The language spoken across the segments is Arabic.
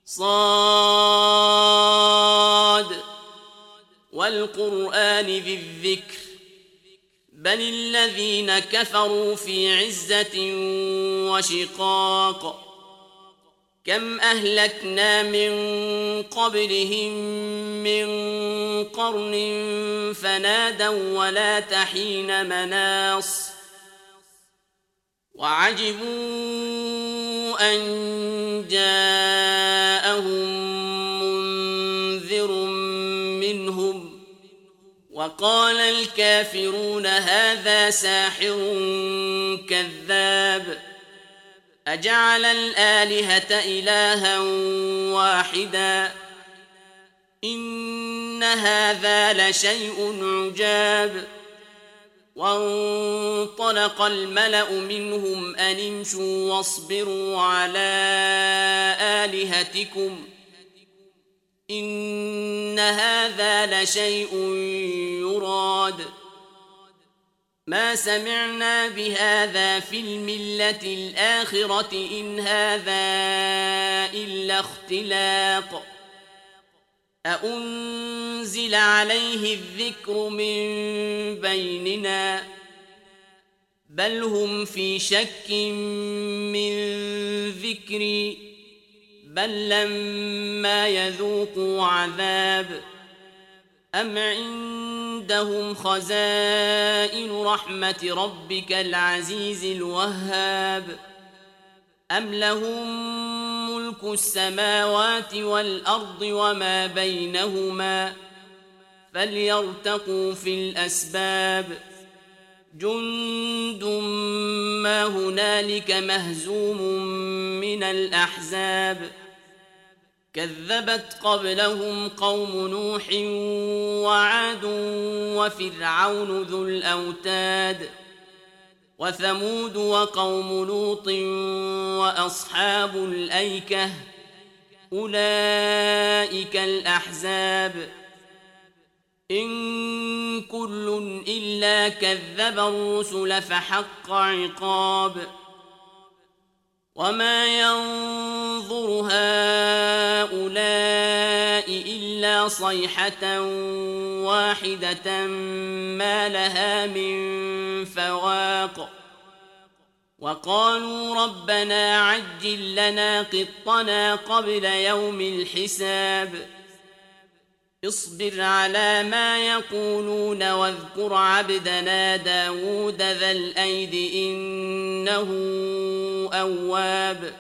صاد والقرآن ذي الذكر بل الذين كفروا في عزة وشقاق كم أهلكنا من قبلهم من قرن فنادوا ولا تحين مناص وعجبوا أن جاءهم منذر منهم وقال الكافرون هذا ساحر كذاب أجعل الآلهة إلها واحدا إن هذا لشيء عجاب وانطلق الملأ منهم أن امشوا واصبروا على آلهتكم إن هذا لشيء يراد ما سمعنا بهذا في الملة الآخرة إن هذا إلا اختلاق أأنزل عليه الذكر من بيننا بل هم في شك من ذكري بل لما يذوقوا عذاب أم عندهم خزائن رحمة ربك العزيز الوهاب أم لهم ملك السماوات والأرض وما بينهما فليرتقوا في الأسباب جند ما هنالك مهزوم من الأحزاب كذبت قبلهم قوم نوح وعاد وفرعون ذو الأوتاد وثمود وقوم لوط وأصحاب الأيكة أولئك الأحزاب إن كل إلا كذب الرسل فحق عقاب وما ينظر هؤلاء إلا صيحة واحدة ما لها من فواق وقالوا ربنا عجل لنا قطنا قبل يوم الحساب اصبر على ما يقولون واذكر عبدنا داود ذا الأيد إنه أواب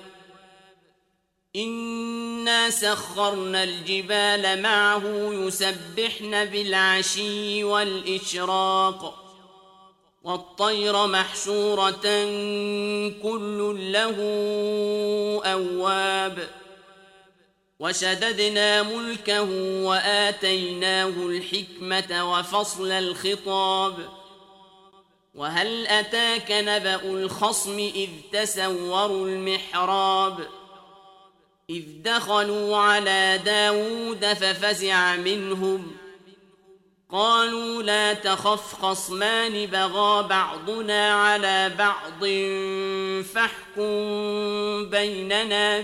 إنا سخرنا الجبال معه يسبحن بالعشي والإشراق والطير محشورة كل له أواب وشددنا ملكه وآتيناه الحكمة وفصل الخطاب وهل أتاك نبأ الخصم إذ تسوروا المحراب إذ دخلوا على داود ففزع منهم قالوا لا تخف خصمان بغى بعضنا على بعض فاحكم بيننا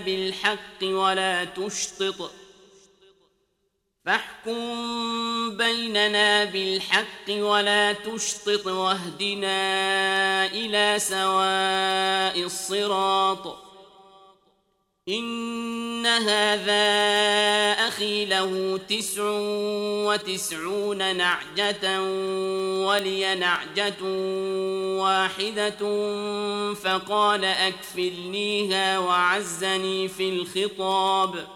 بالحق ولا تشطط واهدنا إلى سواء الصراط إن هذا أخي له 99 نعجة ولي نعجة واحدة فقال أكفلنيها وعزني في الخطاب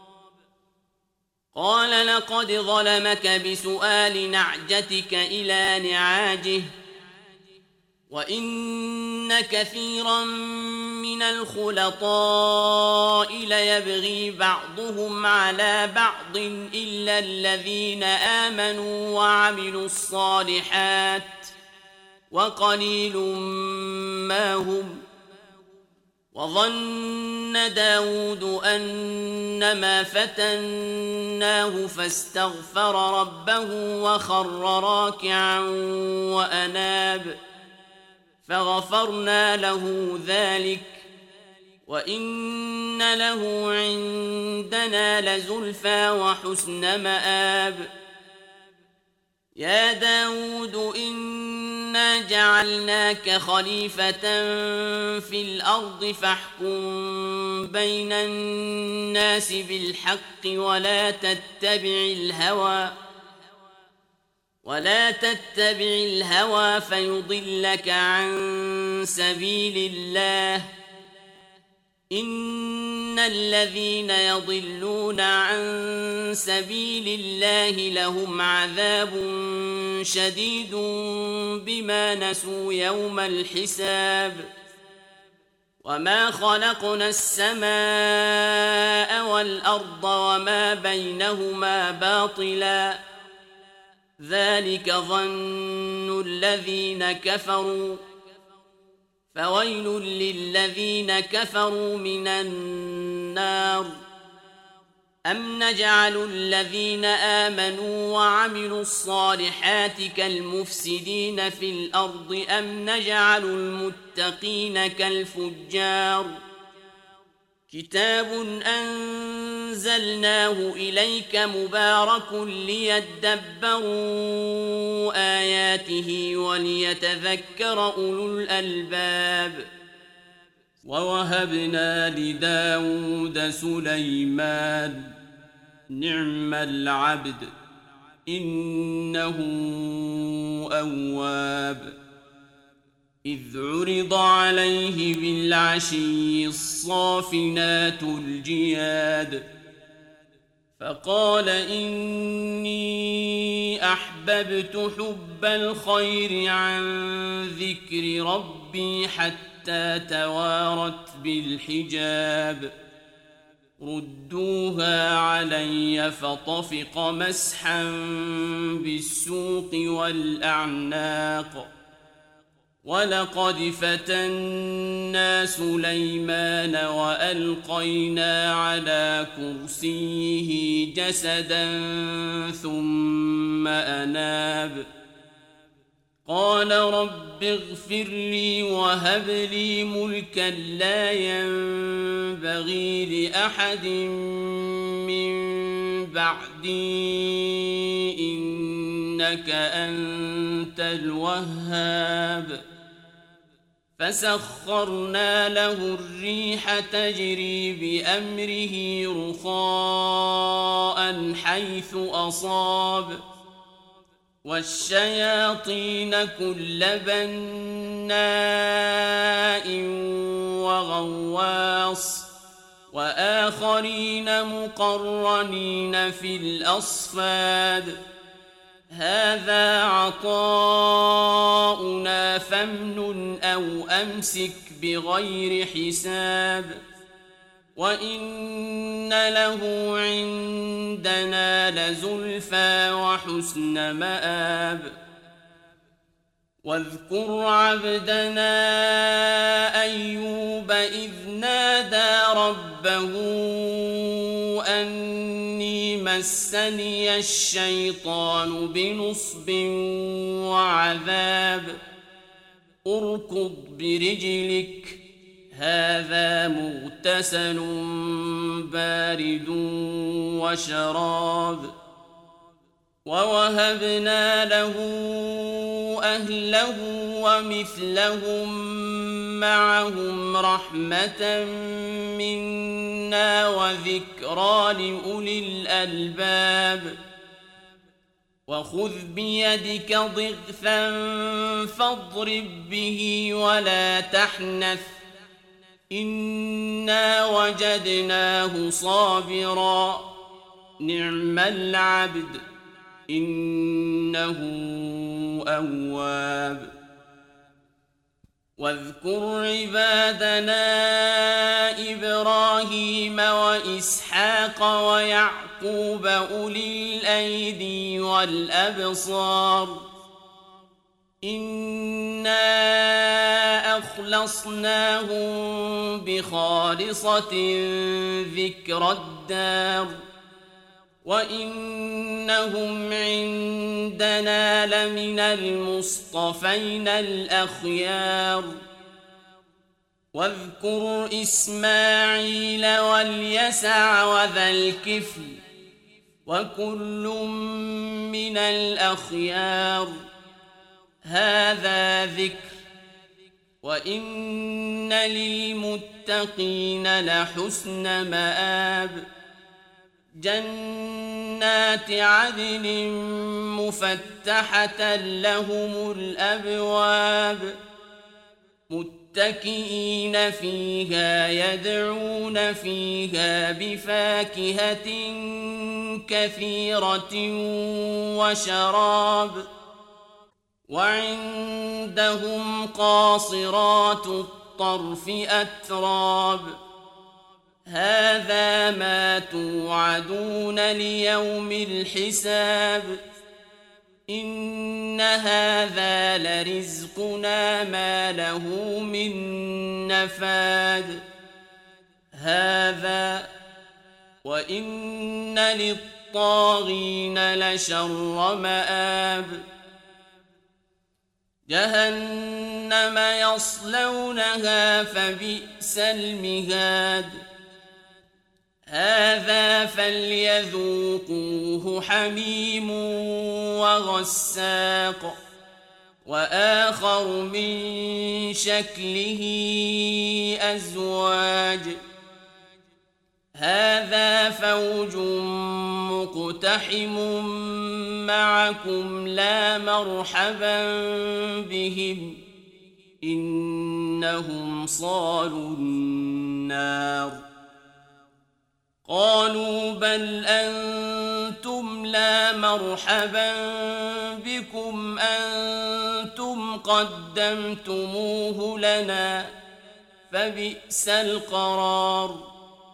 قال لقد ظلمك بسؤال نعجتك إلى نعاجه وإن كثيرا من الخلطاء ليبغي بعضهم على بعض إلا الذين آمنوا وعملوا الصالحات وقليل ما هم وظن داود أنما فتناه فاستغفر ربه وخر راكعا وأناب فغفرنا له ذلك وإن له عندنا لزلفى وحسن مآب يا داود إنا جعلناك خليفة في الأرض فاحكم بين الناس بالحق ولا تتبع الهوى فيضلك عن سبيل الله إن الذين يضلون عن سبيل الله لهم عذاب شديد بما نسوا يوم الحساب وما خلقنا السماء والأرض وما بينهما باطلا ذلك ظن الذين كفروا فويل للذين كفروا من النار أم نجعل الذين آمنوا وعملوا الصالحات كالمفسدين في الأرض أم نجعل المتقين كالفجار كتاب أنزلناه إليك مبارك ليدبروا آياته وليتذكر أولو الألباب ووهبنا لداود سليمان نعم العبد إنه أواب إذ عرض عليه بالعشي الصافنات الجياد فقال إني أحببت حب الخير عن ذكر ربي حتى توارت بالحجاب ردوها علي فطفق مسحا بالسوق والأعناق ولقد فتنا سليمان وألقينا على كرسيه جسدا ثم أناب قال رب اغفر لي وهب لي ملكا لا ينبغي لأحد من بعدي إنك أنت الوهاب فسخرنا له الريح تجري بأمره رخاء حيث أصاب والشياطين كل بناء وغواص وآخرين مقرنين في الأصفاد هذا عطاؤنا فامنن أو أمسك بغير حساب وإن له عندنا لزلفى وحسن مآب واذكر عبدنا أيوب إذ نادى ربه أني مسني الشيطان بنصب وعذاب اركض برجلك هذا مغتسل بارد وشراب ووهبنا له أهله ومثلهم معهم رحمة منا وذكرى لأولي الألباب وخذ بيدك ضغثا فاضرب به ولا تحنث إنا وجدناه صابرا نعم العبد إنه أواب واذكر عبادنا إبراهيم وإسحاق ويعقوب أولي الأيدي والأبصار إنا أخلصناهم بخالصة ذكر الدار وإنهم عندنا لمن المصطفين الأخيار واذكر إسماعيل واليسع وذا الكفل وكل من الأخيار هذا ذكر وإن للمتقين لحسن مآب جنات عدن مفتحة لهم الأبواب متكئين فيها يدعون فيها بفاكهة كثيرة وشراب وعندهم قاصرات الطرف أتراب هذا ما توعدون ليوم الحساب إن هذا لرزقنا ما له من نفاد هذا وإن للطاغين لشر مآب جهنم يصلونها فبئس المهاد هذا فليذوقوه حميم وغساق وآخر من شكله أزواج هذا فوج مقتحم معكم لا مرحبا بهم إنهم صالوا النار قالوا بل أنتم لا مرحبا بكم أنتم قدمتموه لنا فبئس القرار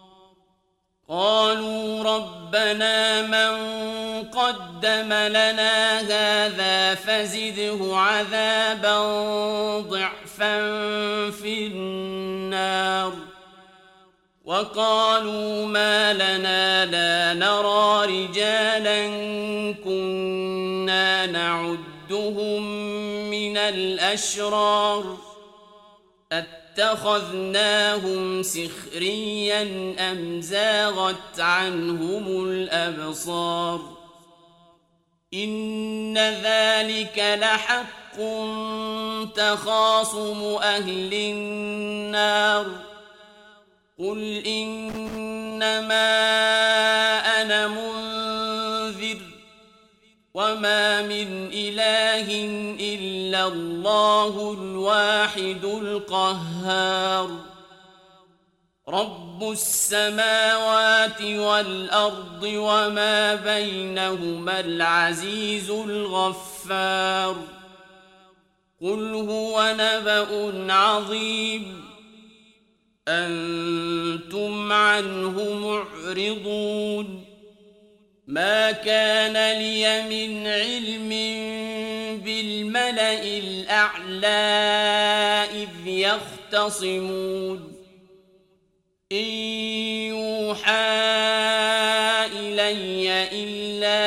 قالوا ربنا من قدم لنا هذا فزده عذابا ضعفا في النار وقالوا ما لنا لا نرى رجالا كنا نعدهم من الأشرار اتخذناهم سخريا أم زاغت عنهم الأبصار إن ذلك لحق تخاصم أهل النار قل إنما أنا منذر وما من إله إلا الله الواحد القهار رب السماوات والأرض وما بينهما العزيز الغفار قل هو نبأ عظيم أنتم عنه معرضون ما كان لي من علم بالملأ الأعلى إذ يختصمون إن يوحى إلي إلا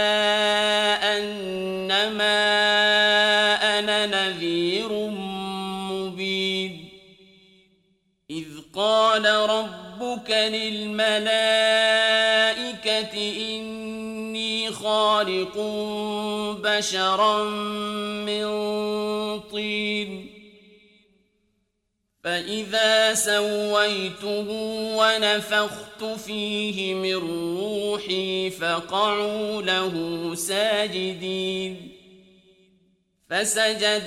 أنما أنا نذير مبين إذ قال ربك للملائكة إني خالق بشرا من طين فإذا سويته ونفخت فيه من روحي فقعوا له ساجدين فسجد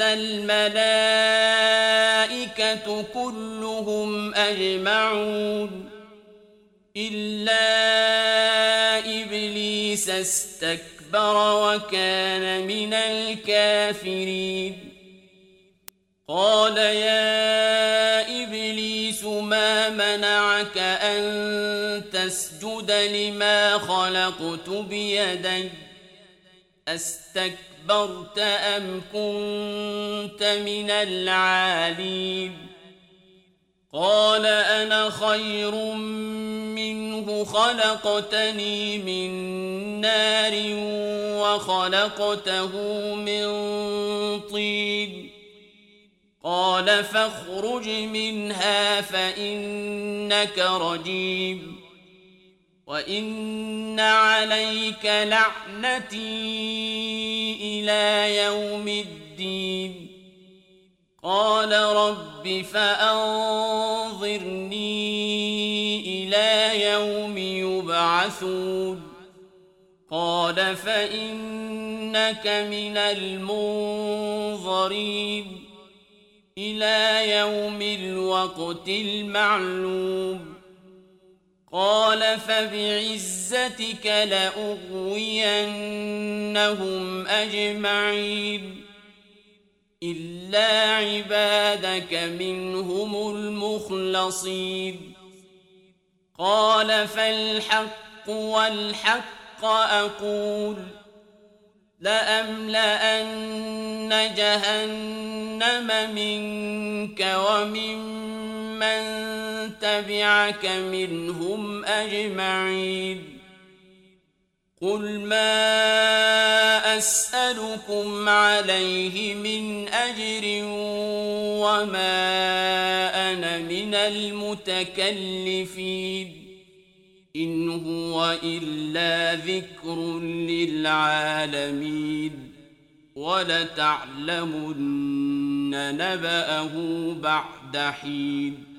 الملائكة كلهم أجمعون إلا إبليس استكبر وكان من الكافرين قال يا إبليس ما منعك أن تسجد لما خلقت بيدي أستكبرت أم كنت من العالين قال أنا خير منه خلقتني من نار وخلقته من طين قال فاخرج منها فإنك رجيم وإن عليك لعنتي إلى يوم الدين قال رب فأنظرني إلى يوم يبعثون قال فإنك من المنظرين إلى يوم الوقت المعلوم قال فبعزتك لأغوينهم أجمعين إلا عبادك منهم المخلصين قال فالحق والحق أقول لأملأن جهنم منك وممن تبعك منهم أجمعين قل ما أسألكم عليه من أجر وما أنا من المتكلفين إن هو إلا ذكر للعالمين ولتعلمن نبأه بعد حين